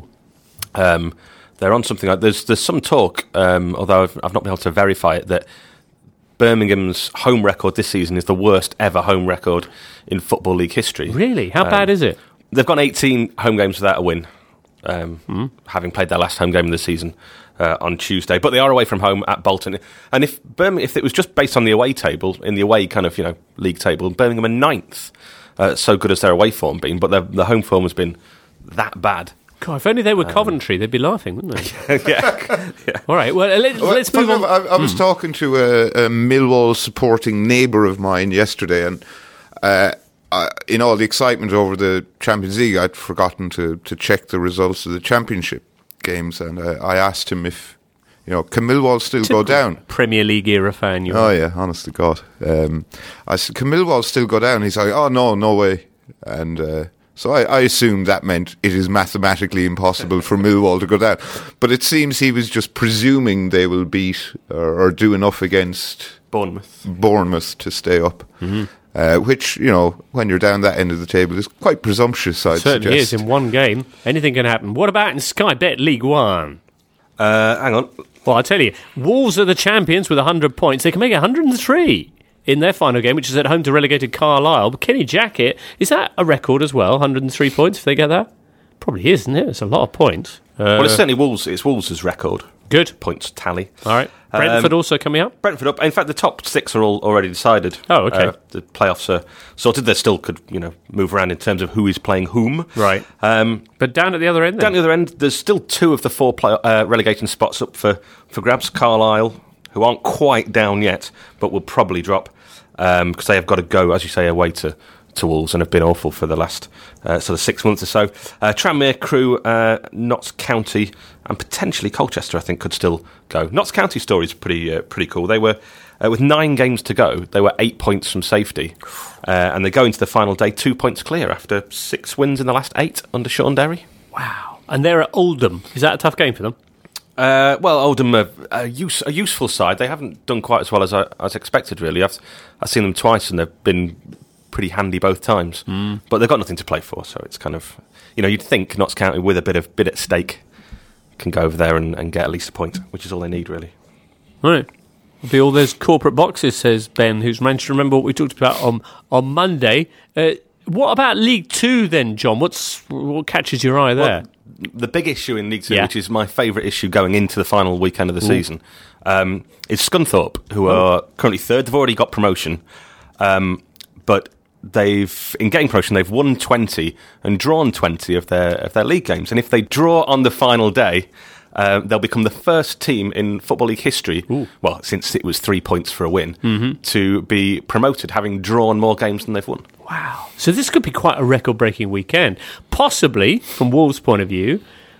Um, they're on something like... There's there's some talk, um, although I've, I've not been able to verify it, that Birmingham's home record this season is the worst ever home record in Football League history. Really? How um, bad is it? They've gone eighteen home games without a win, um, mm. having played their last home game of the season uh, on Tuesday. But they are away from home at Bolton. And if Birmingham, if it was just based on the away table, in the away kind of, you know, league table, Birmingham are ninth, uh, so good as their away form been, but their, the home form has been that bad. God, if only they were Coventry, um, they'd be laughing, wouldn't they? yeah. yeah. All right, well, let, well let's move on. I, I was mm. talking to a, a Millwall supporting neighbour of mine yesterday, and uh, I, in all the excitement over the Champions League, I'd forgotten to, to check the results of the Championship games, and uh, I asked him if, you know, can Millwall still Typical go down? Premier League era fan, you Oh, yeah, honest to God. Um, I said, can Millwall still go down? He's like, oh, no, no way. And... Uh, So I, I assumed that meant it is mathematically impossible for Millwall to go down. But it seems he was just presuming they will beat or, or do enough against Bournemouth Bournemouth to stay up. Mm-hmm. Uh, which, you know, when you're down that end of the table is quite presumptuous, I'd Certainly suggest. is. In one game, anything can happen. What about in Sky Bet League One? Uh, hang on. Well, I'll tell you, Wolves are the champions with one hundred points. They can make it one hundred three. In their final game, which is at home to relegated Carlisle. But Kenny Jackett, is that a record as well? one hundred three points if they get that? Probably is, isn't it? It's a lot of points. Uh, well, it's certainly Wolves. It's Wolves' record. Good. Points tally. All right. Brentford um, also coming up? Brentford up. In fact, the top six are all already decided. Oh, okay. Uh, the playoffs are sorted. They still could, you know, move around in terms of who is playing whom. Right. Um, but down at the other end, then? Down at the other end, there's still two of the four play, uh, relegation spots up for, for grabs. Carlisle, who aren't quite down yet, but will probably drop. Because um, they have got to go, as you say, away to, to Wolves and have been awful for the last uh, sort of six months or so. Uh, Tranmere, Crewe, uh, Notts County, and potentially Colchester, I think, could still go. Notts County story is pretty uh, pretty cool. They were, uh, with nine games to go, they were eight points from safety, uh, and they go into the final day two points clear after six wins in the last eight under Sean Derry. Wow! And they're at Oldham. Is that a tough game for them? Uh, well, Oldham are a, use, a useful side. They haven't done quite as well as I as expected, really. I've I've seen them twice and they've been pretty handy both times. Mm. But they've got nothing to play for, so it's kind of, you know, you'd think Notts County with a bit of bit at stake can go over there and, and get at least a point, which is all they need, really. Right. It'll be all those corporate boxes, says Ben, who's managed to remember what we talked about on, on Monday. Uh, what about League Two then, John? What's what catches your eye there? Well, the big issue in League Two, yeah. which is my favourite issue going into the final weekend of the Ooh. season, um, is Scunthorpe, who are currently third. They've already got promotion, um, but they've in getting promotion they've won twenty and drawn twenty of their of their league games. And if they draw on the final day, uh, they'll become the first team in Football League history, Ooh. well, since it was three points for a win, mm-hmm. to be promoted, having drawn more games than they've won. Wow. So this could be quite a record-breaking weekend. Possibly, from Wolves' point of view,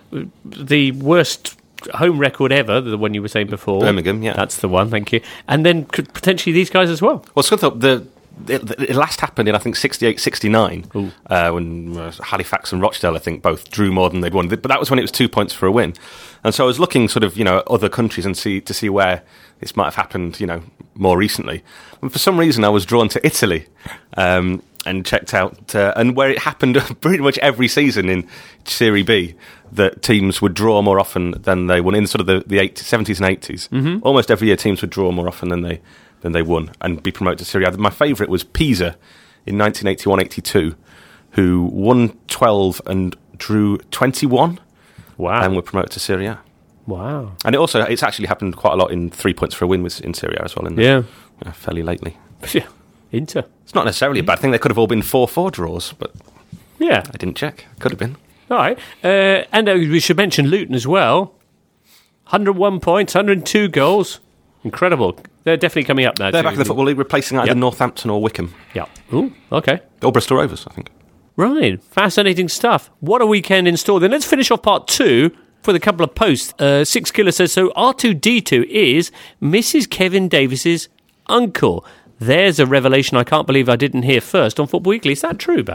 the worst home record ever, the one you were saying before. Birmingham, yeah. That's the one, thank you. And then could potentially these guys as well. Well, Scunthorpe, the, it, it last happened in, I think, sixty-eight sixty-nine, uh, when uh, Halifax and Rochdale, I think, both drew more than they'd won. But that was when it was two points for a win. And so I was looking sort of, you know, at other countries and see to see where this might have happened, you know, more recently. And for some reason, I was drawn to Italy. Um, and checked out, uh, and where it happened pretty much every season in Serie B, that teams would draw more often than they won in sort of the, the eighties, seventies and eighties. Mm-hmm. Almost every year teams would draw more often than they than they won and be promoted to Serie A. My favourite was Pisa in nineteen eighty-one eighty-two, who won twelve and drew twenty-one. Wow. And were promoted to Serie A. Wow. And it also, it's actually happened quite a lot in three points for a win with, in Serie A as well. In the, yeah. Uh, fairly lately. Yeah. Inter. It's not necessarily a bad thing. They could have all been four four draws, but yeah, I didn't check. Could have been. All right. Uh, and uh, we should mention Luton as well. one hundred one points, one hundred two goals. Incredible. They're definitely coming up now. They're back in the Football League, replacing either yep. Northampton or Wickham. Yeah. Ooh, okay. Or Bristol Rovers, I think. Right. Fascinating stuff. What a weekend in store. Then let's finish off part two with a couple of posts. Uh, Six Killer says, so R two D two is Missus Kevin Davis's uncle. There's a revelation I can't believe I didn't hear first on Football Weekly. Is that true, Barry?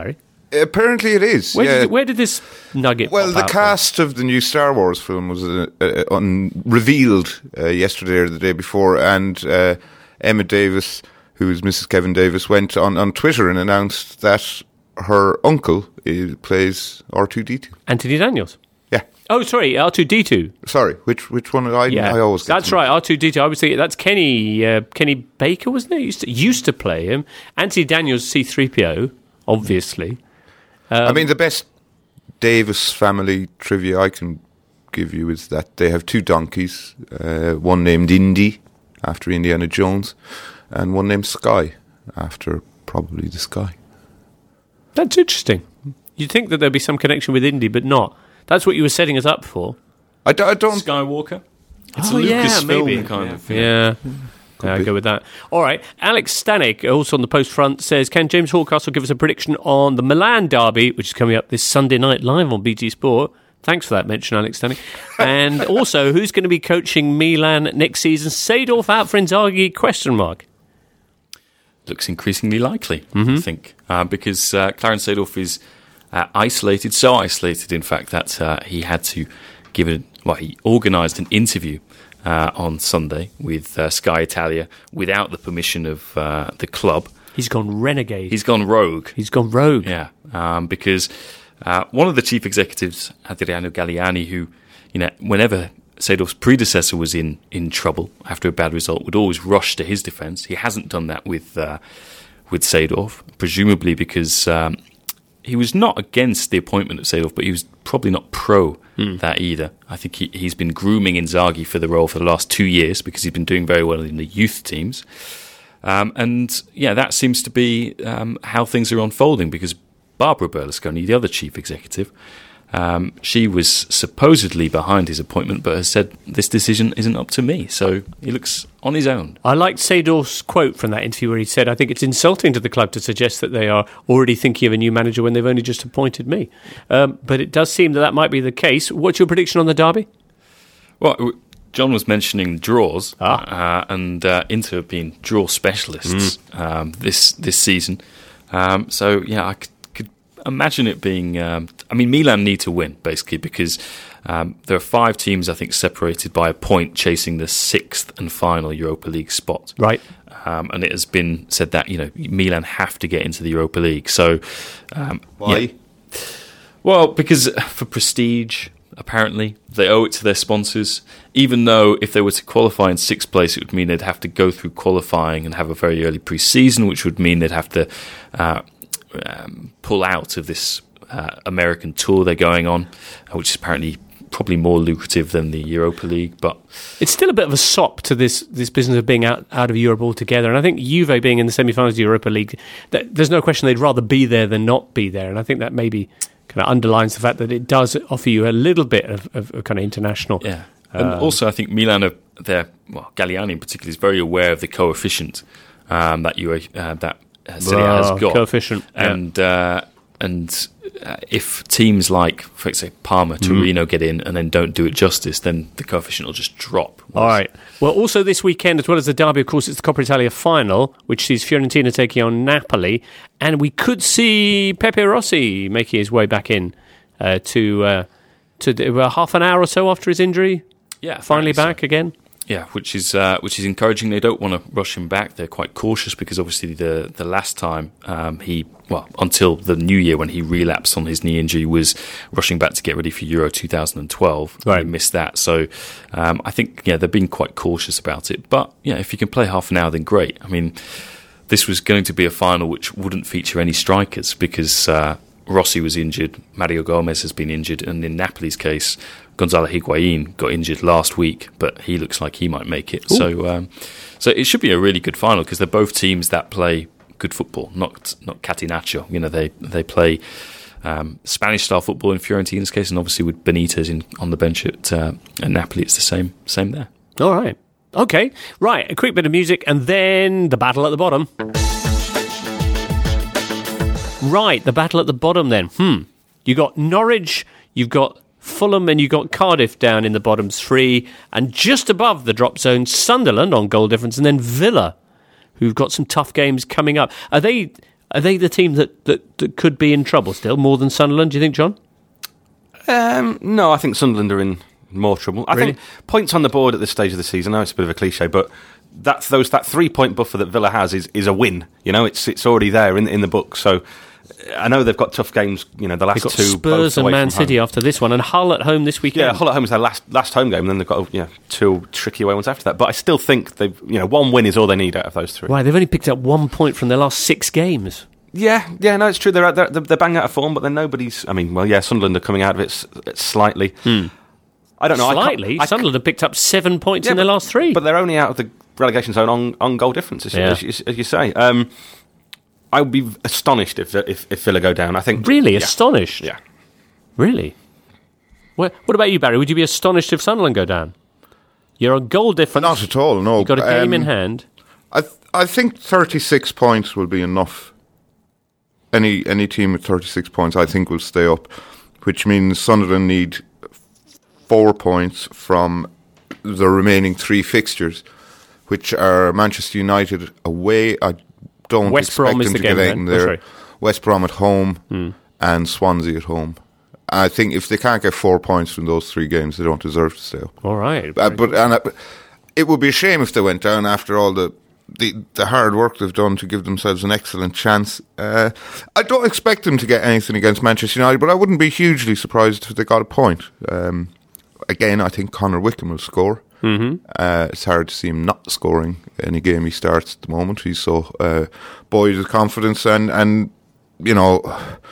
Apparently it is. Where, yeah. did, where did this nugget Well, pop the out cast of the new Star Wars film was uh, uh, un- revealed uh, yesterday or the day before, and uh, Emma Davis, who is Missus Kevin Davis, went on, on Twitter and announced that her uncle uh, plays R two D two. Anthony Daniels. Yeah. Oh, sorry, R two D two. Sorry, which which one? I Yeah, I always get that's them. right. R two D two. I was thinking that's Kenny uh, Kenny Baker, wasn't it? Used to used to play him. Anthony Daniels, C three P O, obviously. Um, I mean, the best Davis family trivia I can give you is that they have two donkeys, uh, one named Indy, after Indiana Jones, and one named Sky, after probably the sky. That's interesting. You'd think that there'd be some connection with Indy, but not. That's what you were setting us up for. I, d- I don't... Skywalker. It's Oh, a yeah, Lucasfilm maybe. kind of. Yeah. Yeah, I'll go with that. All right. Alex Stanek, also on the post front, says, can James Horncastle give us a prediction on the Milan derby, which is coming up this Sunday night live on B T Sport? Thanks for that mention, Alex Stanek. And also, who's going to be coaching Milan next season? Seedorf out for Inzaghi? Question mark. Looks increasingly likely, mm-hmm. I think, uh, because uh, Clarence Seedorf is uh, isolated, so isolated, in fact, that uh, he had to give it. Well, he organised an interview uh, on Sunday with uh, Sky Italia without the permission of uh, the club. He's gone renegade. He's gone rogue. He's gone rogue. Yeah, um, because uh, one of the chief executives, Adriano Galliani, who, you know, whenever Seedorf's predecessor was in, in trouble after a bad result, would always rush to his defence. He hasn't done that with uh, with Seedorf, presumably because um, he was not against the appointment of Seedorf, but he was probably not pro mm. that either. I think he, he's been grooming Inzaghi for the role for the last two years because he's been doing very well in the youth teams. Um, and, yeah, that seems to be um, how things are unfolding because Barbara Berlusconi, the other chief executive, Um, she was supposedly behind his appointment, but has said this decision isn't up to me. So he looks on his own. I liked Seedorf's quote from that interview where he said, I think it's insulting to the club to suggest that they are already thinking of a new manager when they've only just appointed me. Um, but it does seem that that might be the case. What's your prediction on the derby? Well, John was mentioning draws, ah. uh, and uh, Inter have been draw specialists mm. um, this this season. Um, so, yeah, I could imagine it being... Um, I mean, Milan need to win, basically, because um, there are five teams, I think, separated by a point chasing the sixth and final Europa League spot. Right. Um, and it has been said that, you know, Milan have to get into the Europa League. So... Um, Why? Yeah. Well, because for prestige, apparently, they owe it to their sponsors. Even though if they were to qualify in sixth place, it would mean they'd have to go through qualifying and have a very early pre-season, which would mean they'd have to... Uh, Um, pull out of this uh, American tour they're going on, uh, which is apparently probably more lucrative than the Europa League. But it's still a bit of a sop to this this business of being out, out of Europe altogether. And I think Juve being in the semi-finals of the Europa League, that, there's no question they'd rather be there than not be there. And I think that maybe kind of underlines the fact that it does offer you a little bit of, of, of kind of international. Yeah, and um, also I think Milan are there. Well, Galliani in particular is very aware of the coefficient um, that you uh, that. Uh, Serie A has got coefficient, and yeah. uh, and uh, if teams like, for example, Parma, Torino mm. get in and then don't do it justice, then the coefficient will just drop. All right. Well, also this weekend, as well as the derby, of course, it's the Coppa Italia final, which sees Fiorentina taking on Napoli, and we could see Pepe Rossi making his way back in uh, to uh, to uh, half an hour or so after his injury. Yeah, finally back so. again. Yeah, which is uh, which is encouraging. They don't want to rush him back. They're quite cautious because obviously the the last time um, he well until the new year when he relapsed on his knee injury was rushing back to get ready for Euro twenty twelve. Right, he missed that. So um, I think yeah they're being quite cautious about it. But yeah, if you can play half an hour, then great. I mean, this was going to be a final which wouldn't feature any strikers because uh, Rossi was injured, Mario Gomez has been injured, and in Napoli's case, Gonzalo Higuain got injured last week, but he looks like he might make it. Ooh. So um, so it should be a really good final because they're both teams that play good football, not not catenaccio. You know, they they play um, Spanish-style football in Fiorentina's case, and obviously with Benitez in, on the bench at, uh, at Napoli, it's the same same there. All right. Okay. Right, a quick bit of music, and then the battle at the bottom. Right, the battle at the bottom then. Hmm. You got Norwich, you've got Fulham, and you've got Cardiff down in the bottom three, and just above the drop zone, Sunderland on goal difference, and then Villa, who've got some tough games coming up. Are they Are they the team that, that, that could be in trouble still, more than Sunderland, do you think, John? Um, no, I think Sunderland are in more trouble. I Really? think points on the board at this stage of the season, I know it's a bit of a cliche, but that's those that three-point buffer that Villa has is, is a win. You know, it's it's already there in, in the book. So I know they've got tough games, you know, the last They've got two. Spurs both and away Man from City home. after this one, and Hull at home this weekend. Yeah, Hull at home is their last last home game, and then they've got yeah two tricky away ones after that. But I still think they've you know one win is all they need out of those three. Right, they've only picked up one point from their last six games. Yeah, yeah, no, it's true. They're they're, they're bang out of form, but then nobody's. I mean, well, yeah, Sunderland are coming out of it s- slightly. Hmm. I don't know. I can't- Slightly. I Sunderland have picked up seven points Yeah, in their but- last three. But they're only out of the relegation zone on, on goal difference, as, Yeah. as, you- as you say. Um, I would be astonished if, if if Villa go down. I think Really? yeah. Astonished? Yeah. Really? What, what about you, Barry? Would you be astonished if Sunderland go down? You're on goal difference. Not at all, no. You've got a game Um, in hand. I th- I think thirty-six points will be enough. Any any team with thirty-six points, I think, will stay up, which means Sunderland need four points from the remaining three fixtures, which are Manchester United away. I don't West expect Brom is them the to game get then. out in Oh, there. sorry. West Brom at home and Swansea at home. I think if they can't get four points from those three games, they don't deserve to stay up. All right. Uh, but and uh, it would be a shame if they went down after all the, the, the hard work they've done to give themselves an excellent chance. Uh, I don't expect them to get anything against Manchester United, but I wouldn't be hugely surprised if they got a point. Um, again, I think Connor Wickham will score. Mm-hmm. Uh, it's hard to see him not scoring any game he starts at the moment. He's so uh, buoyed with confidence, and, and you know,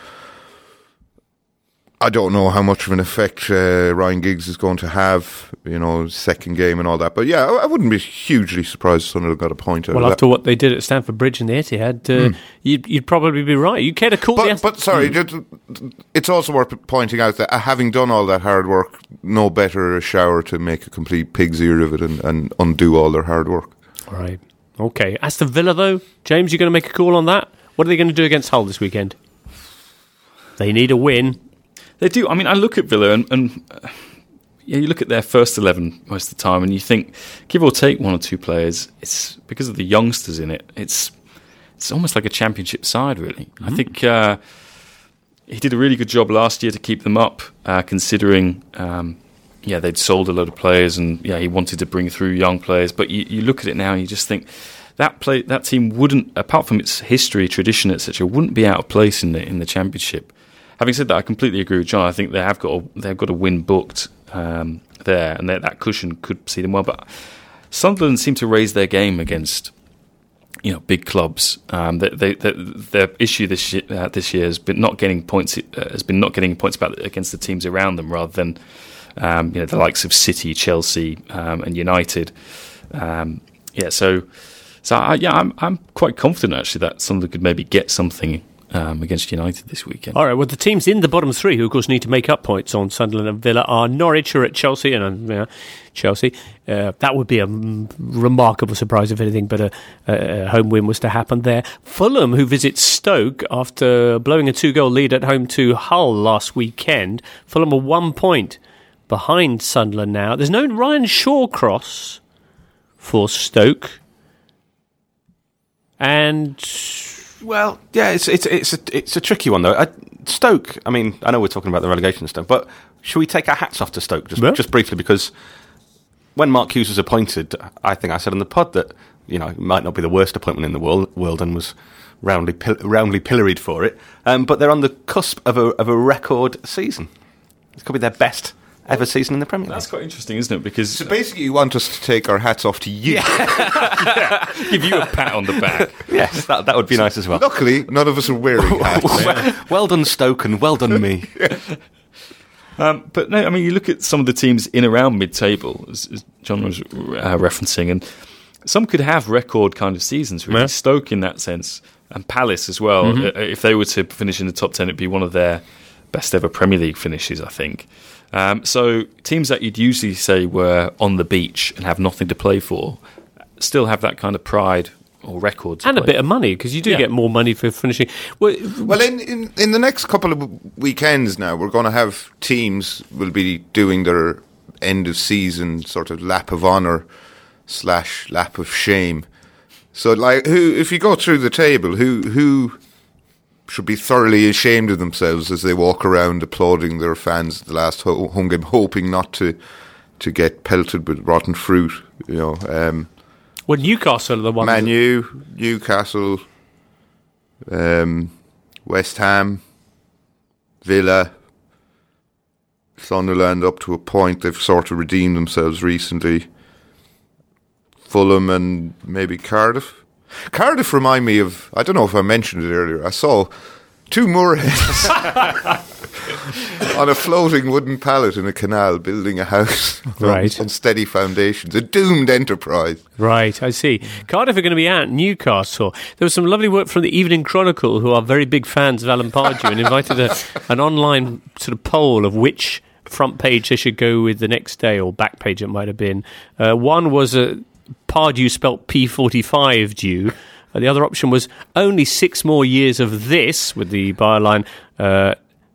I don't know how much of an effect uh, Ryan Giggs is going to have, you know, second game and all that. But yeah, I, I wouldn't be hugely surprised if Sunderland got a point out Well, of after that. what they did at Stamford Bridge and the Etihad, uh, you'd, you'd probably be right. You care to call But, the... but sorry, just- it's also worth pointing out that uh, having done all that hard work, no better a shower to make a complete pig's ear of it and, and undo all their hard work. Right. Okay. Aston Villa, though, James, you're going to make a call on that? What are they going to do against Hull this weekend? They need a win. They do. I mean, I look at Villa and, and uh, yeah, you look at their first eleven most of the time, and you think, give or take one or two players, it's because of the youngsters in it. It's it's almost like a championship side, really. Mm-hmm. I think uh, he did a really good job last year to keep them up, uh, considering um, yeah they'd sold a lot of players, and yeah he wanted to bring through young players. But you, you look at it now, and you just think that play that team wouldn't, apart from its history, tradition, et cetera, wouldn't be out of place in the in the championship. Having said that, I completely agree with John. I think they have got a, they've got a win booked um, there, and that, that cushion could see them well. But Sunderland seem to raise their game against, you know, big clubs. Um, they, they, they, their issue this year, uh, this year has been not getting points. Uh, has been not getting points back against the teams around them, rather than um, you know the likes of City, Chelsea, um, and United. Um, yeah, so so I, yeah, I'm I'm quite confident actually that Sunderland could maybe get something Um, against United this weekend. All right, well, the teams in the bottom three who, of course, need to make up points on Sunderland and Villa are Norwich, who are at Chelsea, and uh, Chelsea. Uh, that would be a m- remarkable surprise if anything but a, a, a home win was to happen there. Fulham, who visits Stoke after blowing a two-goal lead at home to Hull last weekend. Fulham are one point behind Sunderland now. There's no Ryan Shawcross for Stoke. And... Well, yeah, it's it's it's a it's a tricky one though. I, Stoke. I mean, I know we're talking about the relegation stuff, but should we take our hats off to Stoke just Yeah. just briefly? Because when Mark Hughes was appointed, I think I said on the pod that you know it might not be the worst appointment in the world, world and was roundly pil- roundly pilloried for it. Um, but they're on the cusp of a of a record season. It could be their best ever season in the Premier League. That's quite interesting, isn't it? Because So basically, you want us to take our hats off to you. give you a pat on the back. Yes, that that would be nice as well. Luckily, none of us are wearing hats. well, well done, Stoke, and well done, me. Um, but no, I mean, you look at some of the teams in around mid-table, as, as John was uh, referencing, and some could have record kind of seasons. Really, Yeah. Stoke in that sense, and Palace as well. Mm-hmm. Uh, if they were to finish in the top ten, it'd be one of their best ever Premier League finishes, I think. Um, so teams that you'd usually say were on the beach and have nothing to play for, still have that kind of pride or record. to and a play. bit of money, because you do Yeah. get more money for finishing. Well, Well, in, in, in the next couple of weekends now, we're going to have teams will be doing their end of season sort of lap of honour slash lap of shame. So, like, who if you go through the table, who who should be thoroughly ashamed of themselves as they walk around applauding their fans at the last ho- home game, hoping not to to get pelted with rotten fruit. You know, um, well, Newcastle are the ones. Man U, Newcastle, um, West Ham, Villa, Sunderland. Up to a point, they've sort of redeemed themselves recently. Fulham and maybe Cardiff. Cardiff remind me of, I don't know if I mentioned it earlier, I saw two moorheads on a floating wooden pallet in a canal building a house right. on, on steady foundations. A doomed enterprise. Right, I see. Cardiff are going to be at Newcastle. There was some lovely work from the Evening Chronicle, who are very big fans of Alan Pardew, and invited a, an online sort of poll of which front page they should go with the next day, or back page it might have been. Uh, one was a... Pardew spelt P forty-five due. Uh, the other option was only six more years of this, with the byline, uh,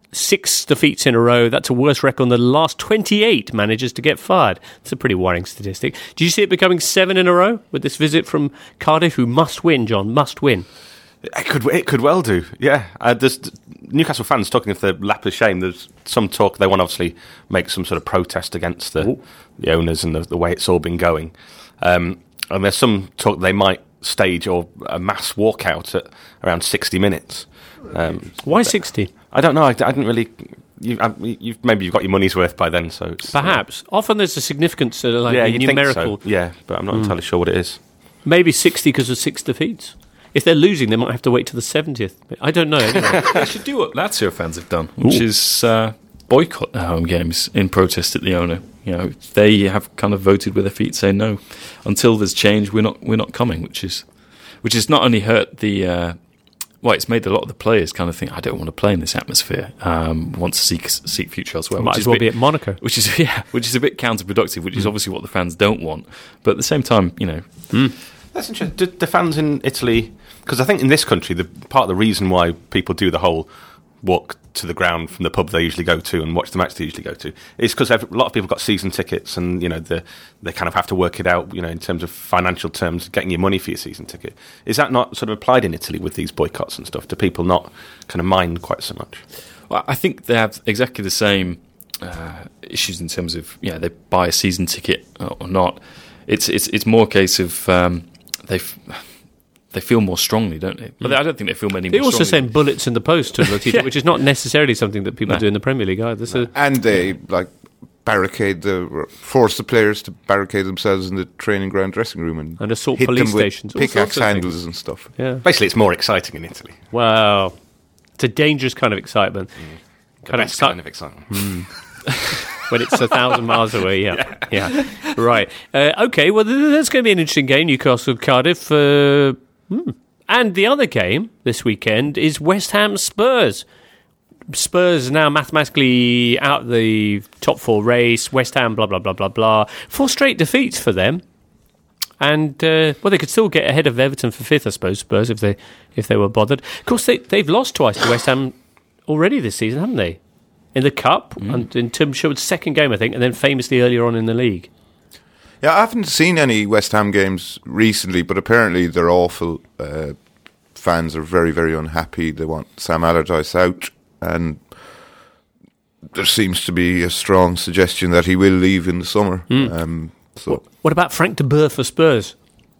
six defeats in a row. That's a worse record than the last twenty-eight managers to get fired. It's a pretty worrying statistic. Do you see it becoming seven in a row with this visit from Cardiff, who must win, John, must win? It could it could well do, yeah. Uh, there's Newcastle fans talking of the lap of shame. There's some talk they want to obviously make some sort of protest against the, the owners and the, the way it's all been going. Um, and there's some talk they might stage or a mass walkout at around sixty minutes. Um, Why sixty? I don't know. I, I didn't really. You, I, you've, maybe you've got your money's worth by then. So it's, perhaps. Uh, Often there's a significant uh, like yeah, a you numerical. Think so. Yeah, but I'm not mm. entirely sure what it is. Maybe sixty because of six defeats. If they're losing, they might have to wait to the seventieth. I don't know. Anyway. They should do what Lazio fans have done, which Ooh. is uh, boycott their home games in protest at the owner. You know, they have kind of voted with their feet, saying no, until there's change, we're not we're not coming. Which is, which has not only hurt the, uh, well, it's made a lot of the players kind of think, I don't want to play in this atmosphere. Um, want to seek seek future elsewhere. Might which as is well bit, be at Monaco. Which is yeah, which is a bit counterproductive. Which mm. is obviously what the fans don't want. But at the same time, you know, mm. that's interesting. Do the fans in Italy? Because I think in this country, the part of the reason why people do the whole walk to the ground from the pub they usually go to and watch the match they usually go to is because a lot of people got season tickets, and you know the, they kind of have to work it out, you know, in terms of financial terms, getting your money for your season ticket. Is that not sort of applied in Italy with these boycotts and stuff? Do people not kind of mind quite so much? Well, I think they have exactly the same uh, issues in terms of, yeah, they buy a season ticket or not. It's it's it's more a case of um, they've. They feel more strongly, don't they? But mm. I don't think they feel many they more strongly. They also send bullets in the post to Lotito, yeah. which is not necessarily something that people no. do in the Premier League either. So. And they, like, barricade the, force the players to barricade themselves in the training ground dressing room and, and assault hit police them with stations. Pickaxe handles and stuff. Yeah. Basically, it's more exciting in Italy. Wow. It's a dangerous kind of excitement. Mm. Kind, of exci- kind of excitement. Mm. When it's a thousand miles away, yeah. Yeah. yeah. Right. Uh, okay, well, that's going to be an interesting game, Newcastle Cardiff. Uh, Hmm. And the other game this weekend is West Ham Spurs. Spurs now mathematically out the top four race. West Ham, blah, blah, blah, blah, blah. Four straight defeats for them. And, uh, well, they could still get ahead of Everton for fifth, I suppose, Spurs, if they if they were bothered. Of course, they, they've lost twice to West Ham already this season, haven't they? In the Cup, mm. and in Tim Sherwood's second game, I think, and then famously earlier on in the league. Yeah, I haven't seen any West Ham games recently, but apparently they're awful. Uh, fans are very, very unhappy. They want Sam Allardyce out, and there seems to be a strong suggestion that he will leave in the summer. Mm. Um, so, what, what about Frank de Boer for Spurs?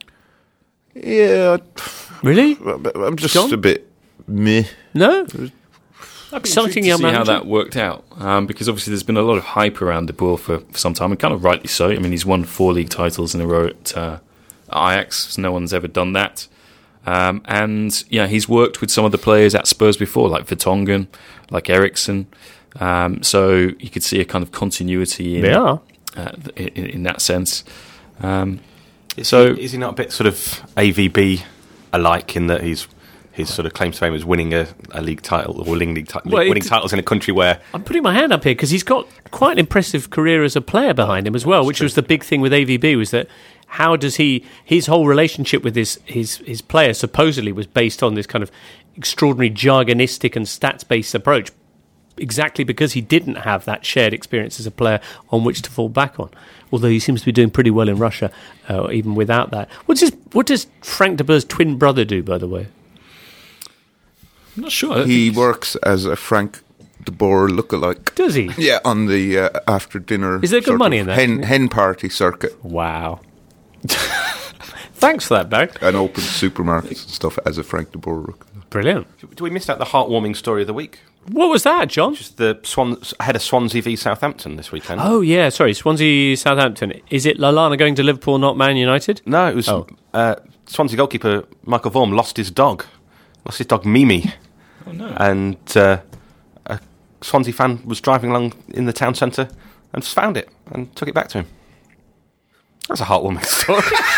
Yeah, really? I'm just John? a bit meh. No. I'd be intrigued to see how that worked out, um, because obviously there's been a lot of hype around De Boer for, for some time, and kind of rightly so. I mean, he's won four league titles in a row at uh, Ajax. No one's ever done that. Um, and, yeah, he's worked with some of the players at Spurs before, like Vertonghen, like Eriksen. Um, so you could see a kind of continuity in, they are. Uh, in, in that sense. Um, is, so he, is he not a bit sort of A V B-alike in that he's... His sort of claim to fame is winning a, a league title or winning, league ti- well, winning titles in a country where... I'm putting my hand up here because he's got quite an impressive career as a player behind him as well, which was the big thing with A V B, was that how does he... His whole relationship with his, his, his players supposedly was based on this kind of extraordinary jargonistic and stats-based approach, exactly because he didn't have that shared experience as a player on which to fall back on. Although he seems to be doing pretty well in Russia, uh, even without that. What's his, what does Frank de Boer's twin brother do, by the way? I'm not sure. I don't He think he's- works as a Frank de Boer lookalike. Does he? Yeah, on the uh, after dinner. Is there good sort money of in that? hen, hen party circuit Wow. Thanks for that, Barry. and opens supermarkets and stuff as a Frank de Boer lookalike. Brilliant. Do we miss out the heartwarming story of the week? What was that, John? Just the Swan ahead of Swansea v Southampton this weekend. Oh, yeah, sorry, Swansea, Southampton. Is it Lallana going to Liverpool, not Man United? No, it was Oh. uh, Swansea goalkeeper Michael Vaughan lost his dog, lost his dog Mimi, Oh, no. and uh, a Swansea fan was driving along in the town centre and just found it and took it back to him. That's a heartwarming story.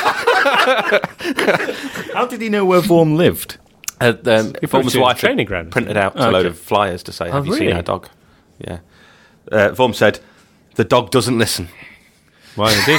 How did he know where Vaughan lived? Uh, um, He Vaughan's put it wife to a training had ground. printed out Oh, a load okay. of flyers to say, Oh, "Have you really? seen our dog?" Yeah. Uh, Vaughan said, "The dog doesn't listen." Well, indeed.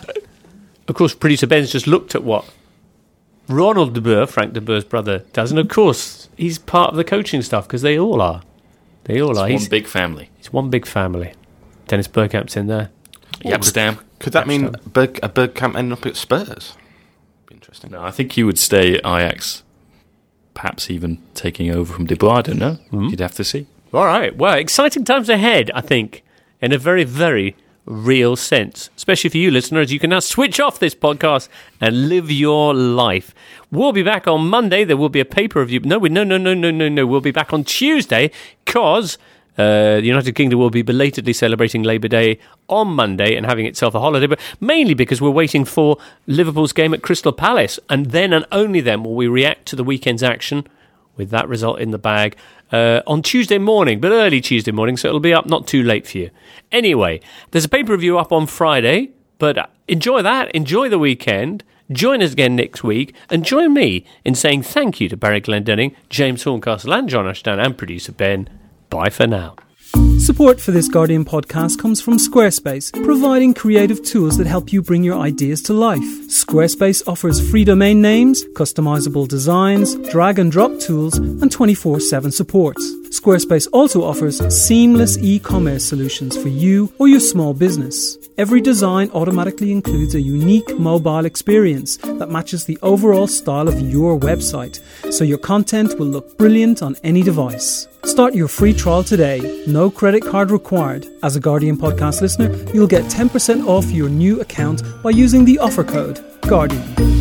Of course, producer Ben's just looked at what Ronald de Boer, Frank de Boer's brother, does, and of course, he's part of the coaching staff because they all are. They all are. It's He's, one big family. it's one big family. Dennis Bergkamp's in there. Yapstam. Could that mean Berg, a Bergkamp ending up at Spurs? Be interesting. No, I think he would stay at Ajax, perhaps even taking over from De Boer. I don't know. You'd have to see. All right. Well, exciting times ahead, I think, in a very, very real sense. Especially for you listeners, you can now switch off this podcast and live your life. We'll be back on Monday. There will be a paper review. No, we, no, no, no, no, no, no. We'll be back on Tuesday because uh, the United Kingdom will be belatedly celebrating Labour Day on Monday and having itself a holiday, but mainly because we're waiting for Liverpool's game at Crystal Palace. And then and only then will we react to the weekend's action with that result in the bag uh, on Tuesday morning, but early Tuesday morning, so it'll be up not too late for you. Anyway, there's a paper review up on Friday, but enjoy that, enjoy the weekend, join us again next week, and join me in saying thank you to Barry Glendinning, James Horncastle and John Ashton and producer Ben. Bye for now. Support for this Guardian podcast comes from Squarespace, providing creative tools that help you bring your ideas to life. Squarespace offers free domain names, customizable designs, drag and drop tools, and twenty-four seven support. Squarespace also offers seamless e-commerce solutions for you or your small business. Every design automatically includes a unique mobile experience that matches the overall style of your website, so your content will look brilliant on any device. Start your free trial today. No credit card required. As a Guardian podcast listener, you'll get ten percent off your new account by using the offer code GUARDIAN.